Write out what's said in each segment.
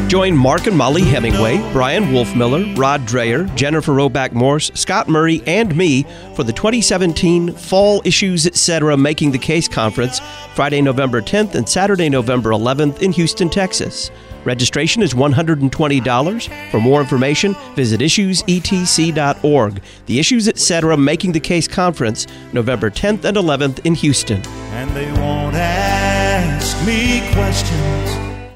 Join Mark and Molly Hemingway, Brian Wolfmiller, Rod Dreher, Jennifer Roback Morse, Scott Murray, and me for the 2017 Fall Issues Etc. Making the Case Conference, Friday, November 10th and Saturday, November 11th in Houston, Texas. Registration is $120. For more information, visit issuesetc.org. The Issues Etc. Making the Case Conference, November 10th and 11th in Houston. And they won't ask me questions.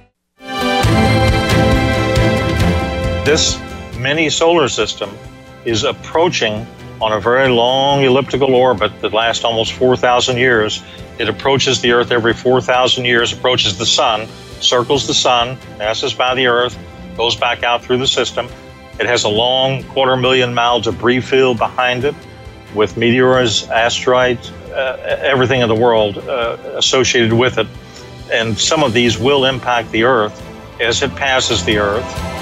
This mini solar system is approaching on a very long elliptical orbit that lasts almost 4,000 years. It approaches the Earth every 4,000 years, approaches the Sun, circles the Sun, passes by the Earth, goes back out through the system. It has a long 250,000-mile debris field behind it with meteors, asteroids, everything in the world associated with it. And some of these will impact the Earth as it passes the Earth.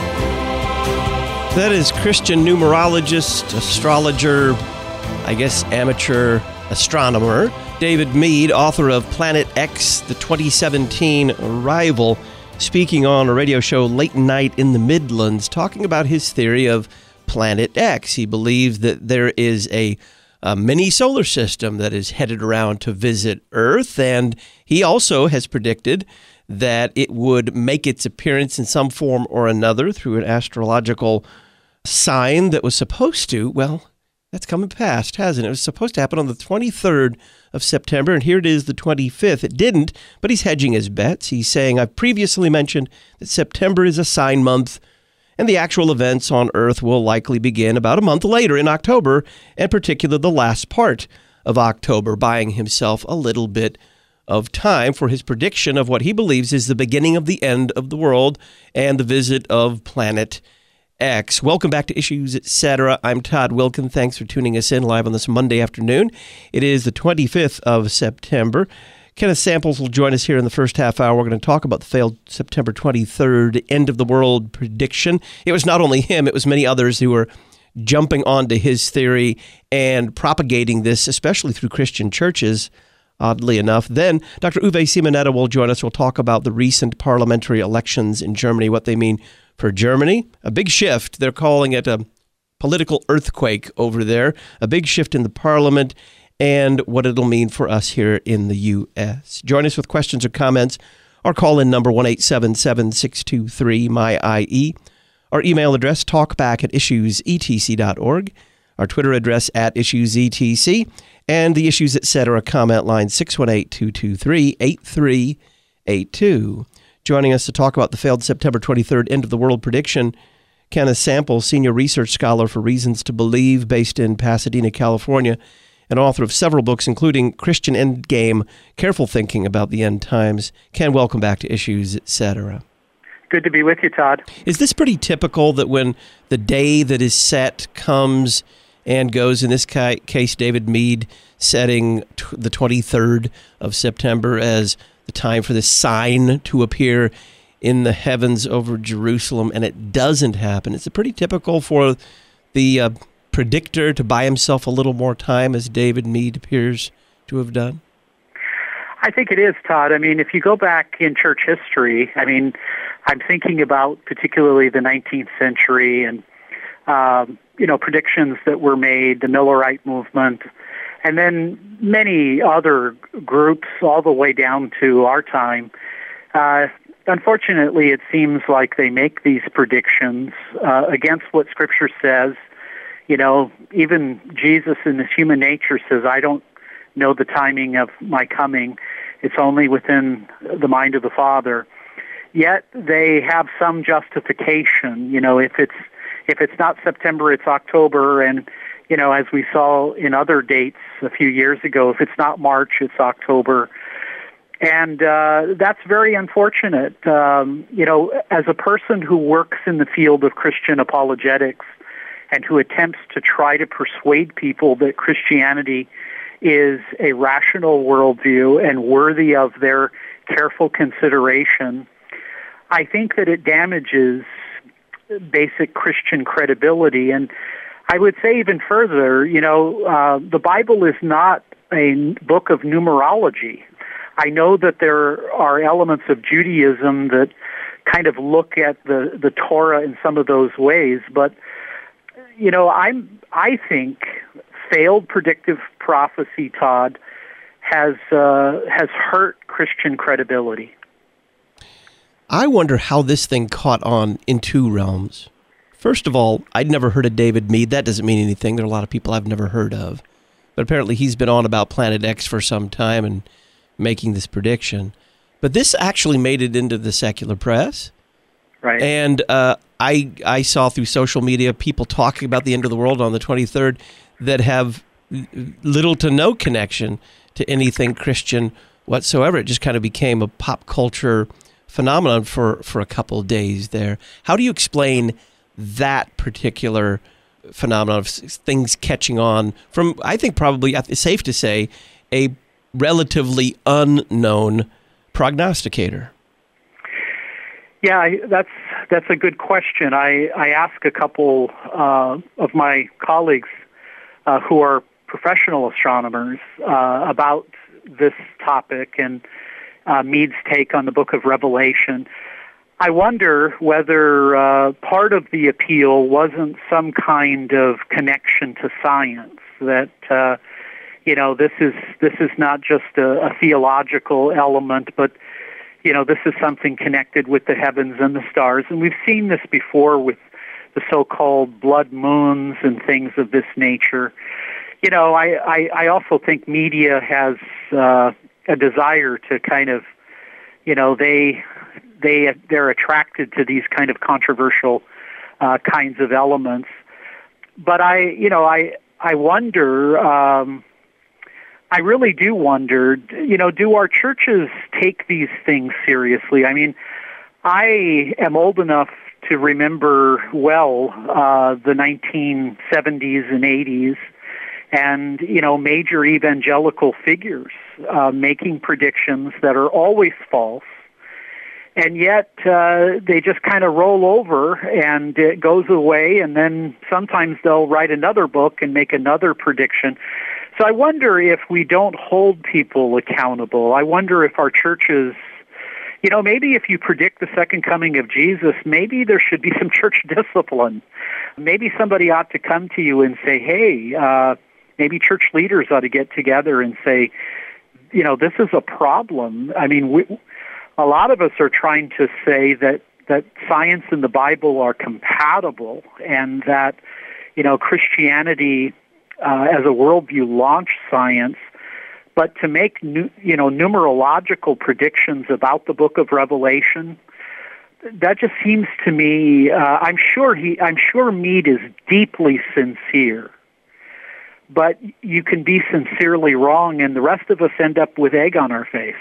That is Christian numerologist, astrologer, I guess amateur astronomer, David Meade, author of Planet X, the 2017 Arrival, speaking on a radio show late night in the Midlands, talking about his theory of Planet X. He believes that there is a mini solar system that is headed around to visit Earth, and he also has predicted that it would make its appearance in some form or another through an astrological sign that was supposed to, well, that's come and passed, hasn't it? It was supposed to happen on the 23rd of September, and here it is, the 25th. It didn't, but he's hedging his bets. He's saying, I've previously mentioned that September is a sign month, and the actual events on Earth will likely begin about a month later in October, and particularly the last part of October, buying himself a little bit of time for his prediction of what he believes is the beginning of the end of the world and the visit of Planet X. Welcome back to Issues Etc. I'm Todd Wilkin. Thanks for tuning us in live on this Monday afternoon. It is the 25th of September. Kenneth Samples will join us here in the first half hour. We're going to talk about the failed September 23rd end of the world prediction. It was not only him, it was many others who were jumping onto his theory and propagating this, especially through Christian churches, oddly enough. Then Dr. Uwe Simonetta will join us. We'll talk about the recent parliamentary elections in Germany, what they mean for Germany. A big shift. They're calling it a political earthquake over there. A big shift in the parliament and what it'll mean for us here in the U.S. Join us with questions or comments. Our call-in number 1-877-623-MY-IE. Our email address, talkback@issuesetc.org. Our Twitter address @issuesetc. And the Issues Etc. comment line 618-223-8382. Joining us to talk about the failed September 23rd end of the world prediction, Kenneth Samples, senior research scholar for Reasons to Believe, based in Pasadena, California, and author of several books, including Christian Endgame, Careful Thinking About the End Times. Ken, welcome back to Issues Etc. Good to be with you, Todd. Is this pretty typical that when the day that is set comes and goes, in this case, David Meade setting the 23rd of September as the time for this sign to appear in the heavens over Jerusalem, and it doesn't happen? Is it pretty typical for the predictor to buy himself a little more time, as David Meade appears to have done? I think it is, Todd. I mean, if you go back in church history, I mean, I'm thinking about particularly the 19th century and predictions that were made, the Millerite movement, and then many other groups all the way down to our time. Unfortunately, it seems like they make these predictions against what Scripture says. You know, even Jesus in his human nature says, I don't know the timing of my coming. It's only within the mind of the Father. Yet they have some justification. You know, if it's not September, it's October, and as we saw in other dates a few years ago, if it's not March, it's October. And that's very unfortunate. As a person who works in the field of Christian apologetics and who attempts to try to persuade people that Christianity is a rational worldview and worthy of their careful consideration, I think that it damages basic Christian credibility. And I would say even further, the Bible is not a book of numerology. I know that there are elements of Judaism that kind of look at the Torah in some of those ways. But, I think failed predictive prophecy, Todd, has hurt Christian credibility. I wonder how this thing caught on in two realms. First of all, I'd never heard of David Meade. That doesn't mean anything. There are a lot of people I've never heard of. But apparently he's been on about Planet X for some time and making this prediction. But this actually made it into the secular press. Right. And I saw through social media people talking about the end of the world on the 23rd that have little to no connection to anything Christian whatsoever. It just kind of became a pop culture phenomenon for a couple of days there. How do you explain that particular phenomenon of things catching on from, I think probably it's safe to say, a relatively unknown prognosticator? Yeah, that's a good question. I asked a couple of my colleagues who are professional astronomers about this topic and Meade's take on the book of Revelation. I wonder whether part of the appeal wasn't some kind of connection to science, that this is not just a theological element, but this is something connected with the heavens and the stars. And we've seen this before with the so-called blood moons and things of this nature. I also think media has a desire to kind of, they're attracted to these kind of controversial kinds of elements. But I wonder, I really do wonder, do our churches take these things seriously? I mean, I am old enough to remember well the 1970s and 80s and, major evangelical figures making predictions that are always false. And yet they just kind of roll over and it goes away, and then sometimes they'll write another book and make another prediction. So I wonder if we don't hold people accountable. I wonder if our churches, maybe if you predict the second coming of Jesus, maybe there should be some church discipline. Maybe somebody ought to come to you and say, hey, maybe church leaders ought to get together and say, this is a problem. I mean, a lot of us are trying to say that science and the Bible are compatible, and that, Christianity as a worldview launched science, but to make numerological predictions about the book of Revelation, that just seems to me. I'm sure Meade is deeply sincere, but you can be sincerely wrong, and the rest of us end up with egg on our face.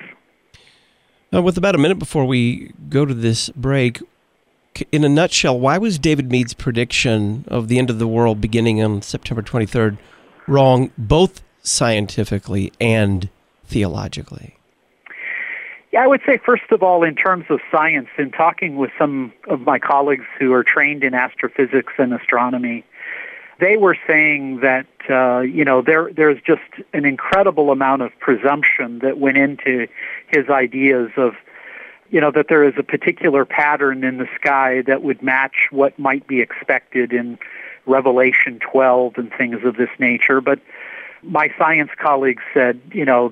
With about a minute before we go to this break, in a nutshell, why was David Meade's prediction of the end of the world beginning on September 23rd wrong, both scientifically and theologically? Yeah, I would say, first of all, in terms of science, in talking with some of my colleagues who are trained in astrophysics and astronomy, they were saying that, there's just an incredible amount of presumption that went into his ideas of, that there is a particular pattern in the sky that would match what might be expected in Revelation 12 and things of this nature. But my science colleagues said,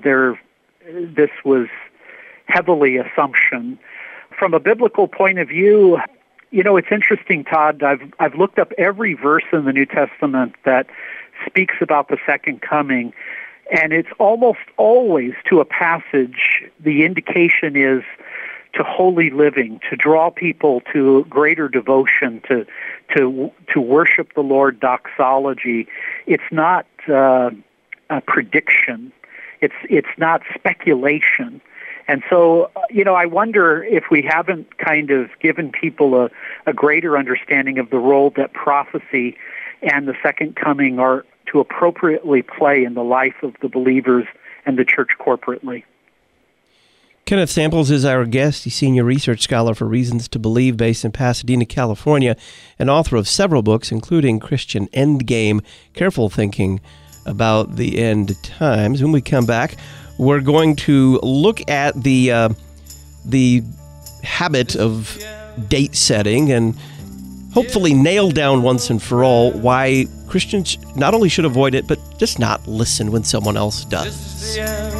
this was heavily assumption. From a biblical point of view, it's interesting, Todd. I've looked up every verse in the New Testament that speaks about the second coming, and it's almost always to a passage. The indication is to holy living, to draw people to greater devotion, to worship the Lord, doxology. It's not a prediction. It's not speculation. And so, I wonder if we haven't kind of given people a greater understanding of the role that prophecy and the second coming are to appropriately play in the life of the believers and the church corporately. Kenneth Samples is our guest. He's senior research scholar for Reasons to Believe, based in Pasadena, California, and author of several books, including Christian Endgame, Careful Thinking About the End Times. When we come back, we're going to look at the habit of date setting and hopefully nail down once and for all why Christians not only should avoid it, but just not listen when someone else does.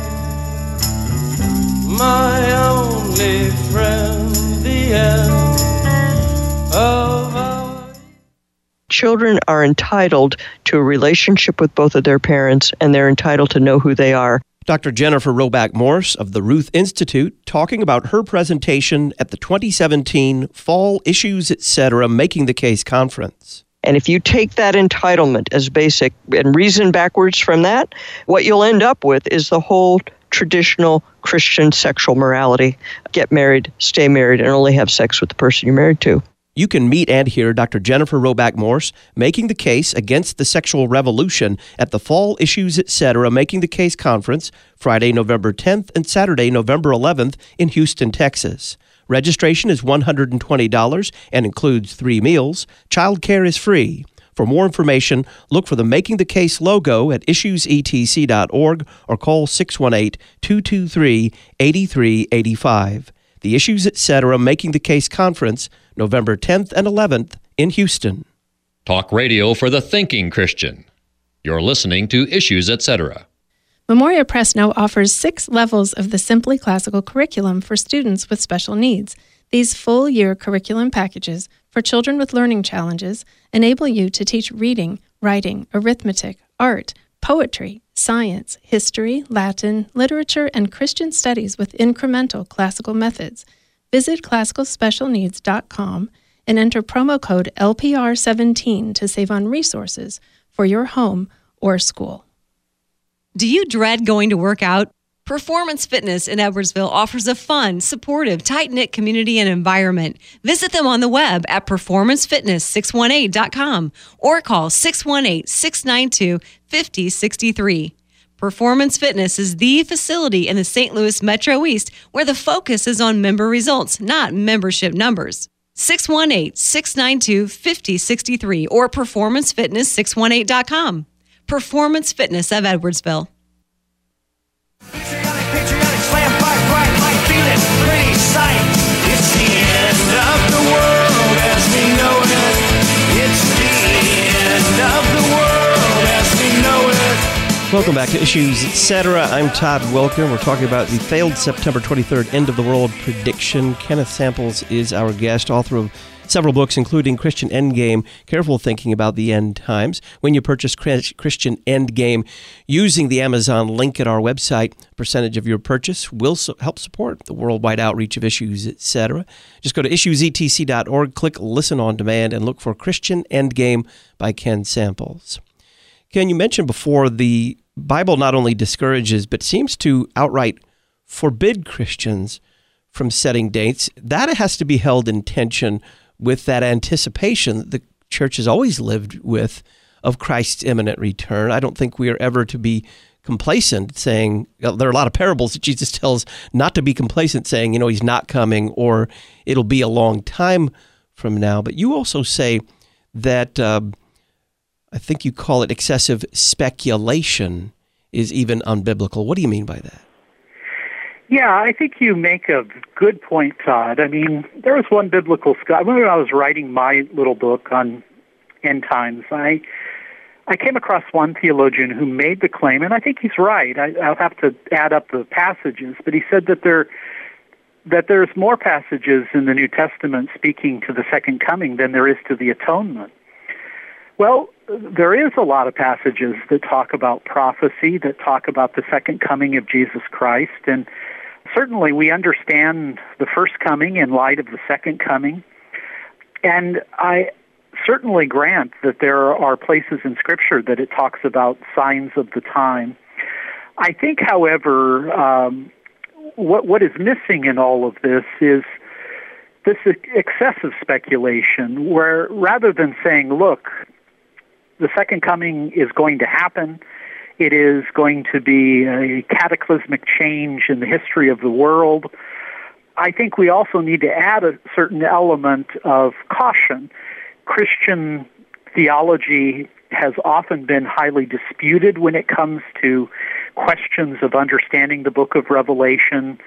My only friend, the end of our... Children are entitled to a relationship with both of their parents, and they're entitled to know who they are. Dr. Jennifer Roback Morse of the Ruth Institute talking about her presentation at the 2017 Fall Issues, Etc. Making the Case Conference. And if you take that entitlement as basic and reason backwards from that, what you'll end up with is the whole traditional Christian sexual morality. Get married, stay married, and only have sex with the person you're married to. You can meet and hear Dr. Jennifer Roback Morse making the case against the sexual revolution at the Fall Issues, Etc. Making the Case Conference, Friday, November 10th and Saturday, November 11th in Houston, Texas. Registration is $120 and includes 3 meals. Child care is free. For more information, look for the Making the Case logo at issuesetc.org or call 618-223-8385. The Issues, Etc. Making the Case Conference, November 10th and 11th in Houston. Talk radio for the thinking Christian. You're listening to Issues, Etc. Memoria Press now offers 6 levels of the Simply Classical curriculum for students with special needs. These full-year curriculum packages for children with learning challenges enable you to teach reading, writing, arithmetic, art, poetry, science, history, Latin, literature, and Christian studies with incremental classical methods. Visit classicalspecialneeds.com and enter promo code LPR17 to save on resources for your home or school. Do you dread going to work out? Performance Fitness in Edwardsville offers a fun, supportive, tight-knit community and environment. Visit them on the web at performancefitness618.com or call 618-692-5063. Performance Fitness is the facility in the St. Louis Metro East where the focus is on member results, not membership numbers. 618-692-5063 or performancefitness618.com. Performance Fitness of Edwardsville. Patriotic slam fight, bright light, feeling pretty sight. It's the end of the world as we know it. It's the end of the world as we know it. Welcome back to Issues, Etc. I'm Todd Welker. We're talking about the failed September 23rd End of the World prediction. Kenneth Samples is our guest, author of several books, including Christian Endgame, Careful Thinking About the End Times. When you purchase Christian Endgame using the Amazon link at our website, a percentage of your purchase will help support the worldwide outreach of Issues, Etc. Just go to issuesetc.org, click Listen on Demand, and look for Christian Endgame by Ken Samples. Ken, you mentioned before the Bible not only discourages, but seems to outright forbid Christians from setting dates. That has to be held in tension with that anticipation that the church has always lived with of Christ's imminent return. I don't think we are ever to be complacent saying, there are a lot of parables that Jesus tells not to be complacent saying, he's not coming or it'll be a long time from now. But you also say that, I think you call it excessive speculation is even unbiblical. What do you mean by that? Yeah, I think you make a good point, Todd. I mean, there was one biblical scholar. When I was writing my little book on end times, I came across one theologian who made the claim, and I think he's right. I'll have to add up the passages, but he said that there's more passages in the New Testament speaking to the second coming than there is to the atonement. Well, there is a lot of passages that talk about prophecy, that talk about the second coming of Jesus Christ, and certainly we understand the first coming in light of the second coming, and I certainly grant that there are places in Scripture that it talks about signs of the time. I think, however, what is missing in all of this is this excessive speculation, where rather than saying, look, the second coming is going to happen, it is going to be a cataclysmic change in the history of the world, I think we also need to add a certain element of caution. Christian theology has often been highly disputed when it comes to questions of understanding the book of Revelation.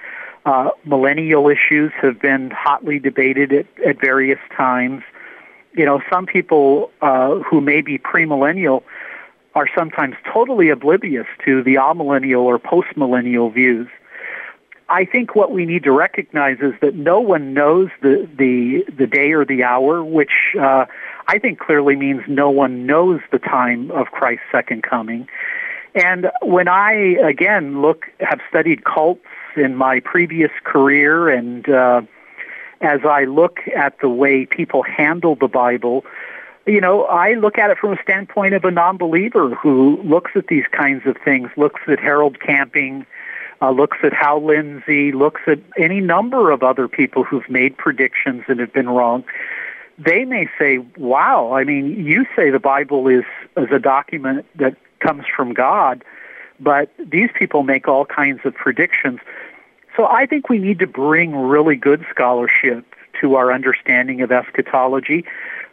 Millennial issues have been hotly debated at various times. You know, some people who may be premillennial are sometimes totally oblivious to the amillennial or postmillennial views. I think what we need to recognize is that no one knows the day or the hour, which I think clearly means no one knows the time of Christ's second coming. And when I, again, have studied cults in my previous career, and as I look at the way people handle the Bible, you know, I look at it from a standpoint of a non-believer who looks at these kinds of things, looks at Harold Camping, looks at Hal Lindsey, looks at any number of other people who've made predictions and have been wrong. They may say, wow, I mean, you say the Bible is a document that comes from God, but these people make all kinds of predictions. So I think we need to bring really good scholarship to our understanding of eschatology.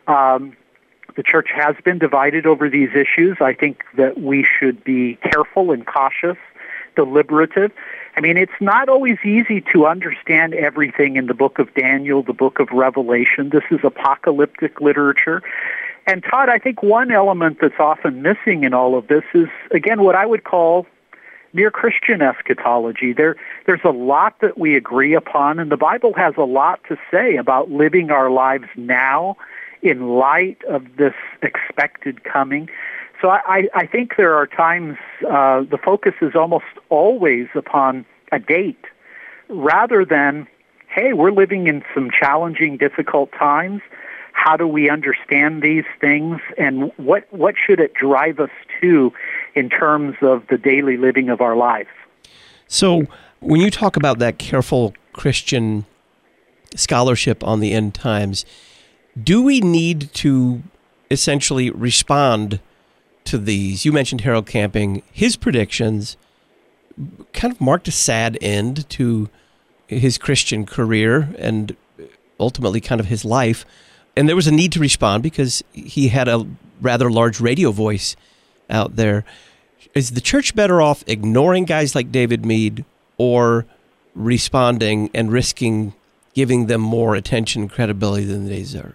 The church has been divided over these issues. I think that we should be careful and cautious, deliberative. I mean, it's not always easy to understand everything in the book of Daniel, the book of Revelation. This is apocalyptic literature. And Todd, I think one element that's often missing in all of this is, again, what I would call mere Christian eschatology. There's a lot that we agree upon, and the Bible has a lot to say about living our lives now in light of this expected coming. So I think there are times the focus is almost always upon a date rather than, hey, we're living in some challenging, difficult times. How do we understand these things, and what should it drive us to in terms of the daily living of our life? So when you talk about that careful Christian scholarship on the end times, do we need to essentially respond to these? You mentioned Harold Camping. His predictions kind of marked a sad end to his Christian career and ultimately kind of his life. And there was a need to respond because he had a rather large radio voice out there. Is the church better off ignoring guys like David Meade or responding and risking giving them more attention and credibility than they deserve?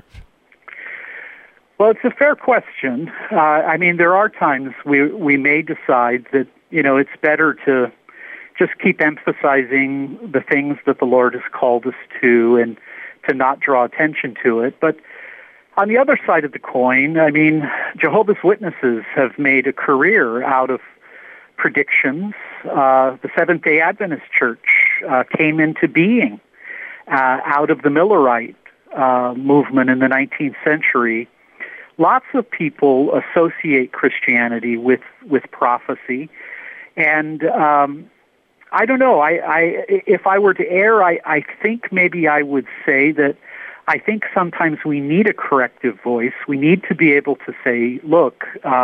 Well, it's a fair question. I mean, there are times we may decide that, you know, it's better to just keep emphasizing the things that the Lord has called us to and to not draw attention to it. But on the other side of the coin, I mean, Jehovah's Witnesses have made a career out of predictions. The Seventh-day Adventist Church came into being out of the Millerite movement in the 19th century. Lots of people associate Christianity with prophecy, and I don't know. If I were to err, I think maybe I would say that I think sometimes we need a corrective voice. We need to be able to say, look,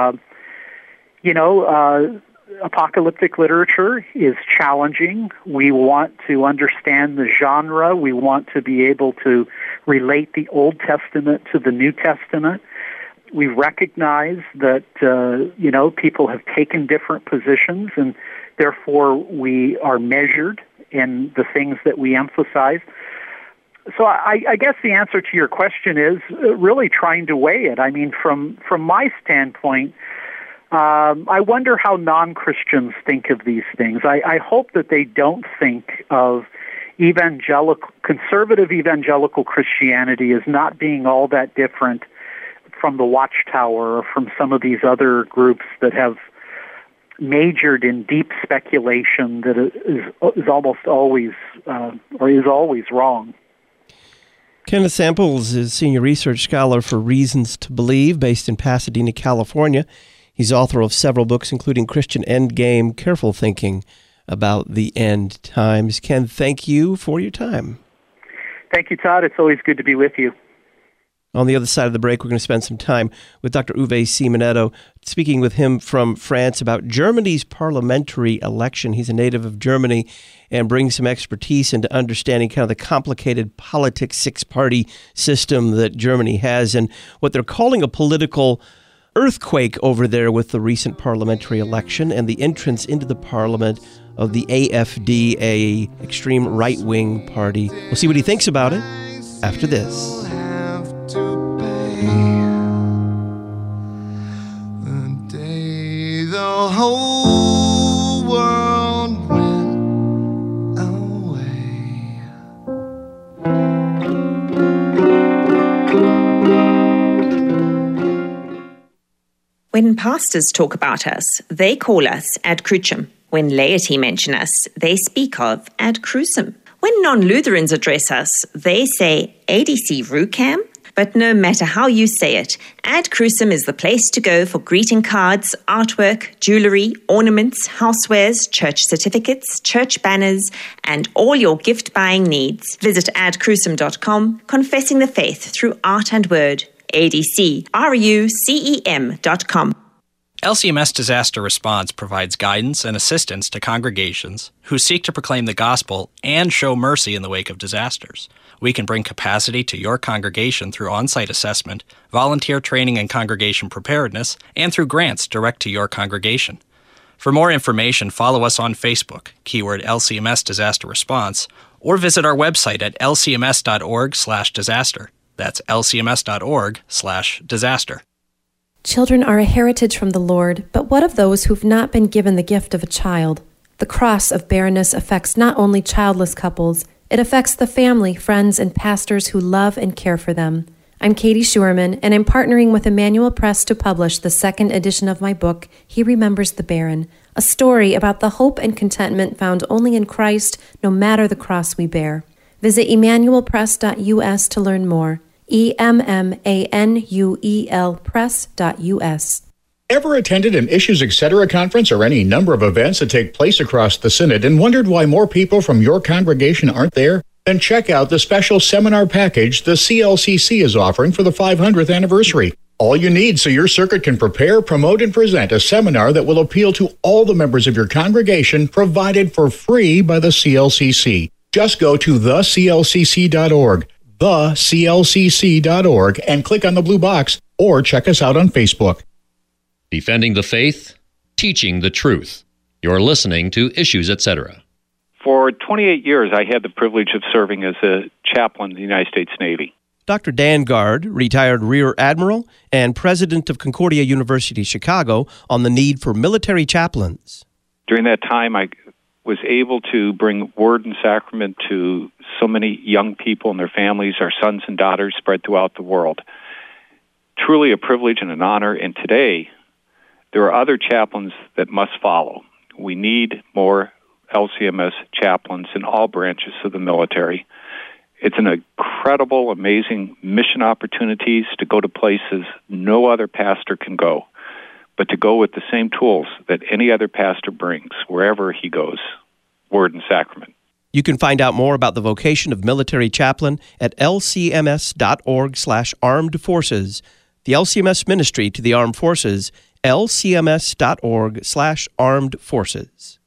apocalyptic literature is challenging. We want to understand the genre. We want to be able to relate the Old Testament to the New Testament. We recognize that, people have taken different positions, and therefore we are measured in the things that we emphasize. So I guess the answer to your question is really trying to weigh it. I mean, from my standpoint, I wonder how non-Christians think of these things. I hope that they don't think of conservative evangelical Christianity as not being all that different from the Watchtower or from some of these other groups that have majored in deep speculation that is almost always or is always wrong. Kenneth Samples is Senior Research Scholar for Reasons to Believe, based in Pasadena, California. He's author of several books, including Christian Endgame, Careful Thinking About the End Times. Ken, thank you for your time. Thank you, Todd. It's always good to be with you. On the other side of the break, we're going to spend some time with Dr. Uwe Simonetto, speaking with him from France about Germany's parliamentary election. He's a native of Germany and brings some expertise into understanding kind of the complicated politics, six-party system that Germany has and what they're calling a political earthquake over there with the recent parliamentary election and the entrance into the parliament of the AFD, a extreme right-wing party. We'll see what he thinks about it after this. The whole world went away. When pastors talk about us, they call us ad crucem. When laity mention us, they speak of ad crucem. When non-Lutherans address us, they say ADC Rucam. But no matter how you say it, Ad Crucem is the place to go for greeting cards, artwork, jewelry, ornaments, housewares, church certificates, church banners, and all your gift-buying needs. Visit adcrucem.com, confessing the faith through art and word. ADCRUCEM.com. LCMS Disaster Response provides guidance and assistance to congregations who seek to proclaim the gospel and show mercy in the wake of disasters. We can bring capacity to your congregation through on-site assessment, volunteer training and congregation preparedness, and through grants direct to your congregation. For more information, follow us on Facebook, keyword LCMS Disaster Response, or visit our website at lcms.org/disaster. That's lcms.org/disaster. Children are a heritage from the Lord, but what of those who've not been given the gift of a child? The cross of barrenness affects not only childless couples, it affects the family, friends, and pastors who love and care for them. I'm Katie Schuerman, and I'm partnering with Emmanuel Press to publish the second edition of my book, He Remembers the Barren, a story about the hope and contentment found only in Christ, no matter the cross we bear. Visit emmanuelpress.us to learn more. EMMANUEL press.us. Ever attended an Issues Etc. conference or any number of events that take place across the Synod and wondered why more people from your congregation aren't there? Then check out the special seminar package the CLCC is offering for the 500th anniversary. All you need so your circuit can prepare, promote, and present a seminar that will appeal to all the members of your congregation, provided for free by the CLCC. Just go to theclcc.org. theclcc.org and click on the blue box, or check us out on Facebook. Defending the faith, teaching the truth. You're listening to Issues Etc. For 28 years, I had the privilege of serving as a chaplain in the United States Navy. Dr. Dan Guard, retired Rear Admiral and president of Concordia University, Chicago, on the need for military chaplains. During that time, I was able to bring word and sacrament to so many young people and their families, our sons and daughters spread throughout the world. Truly a privilege and an honor, and today there are other chaplains that must follow. We need more LCMS chaplains in all branches of the military. It's an incredible, amazing mission opportunities to go to places no other pastor can go, but to go with the same tools that any other pastor brings wherever he goes, word and sacrament. You can find out more about the vocation of military chaplain at lcms.org/armed forces. The LCMS ministry to the armed forces, lcms.org/armed forces.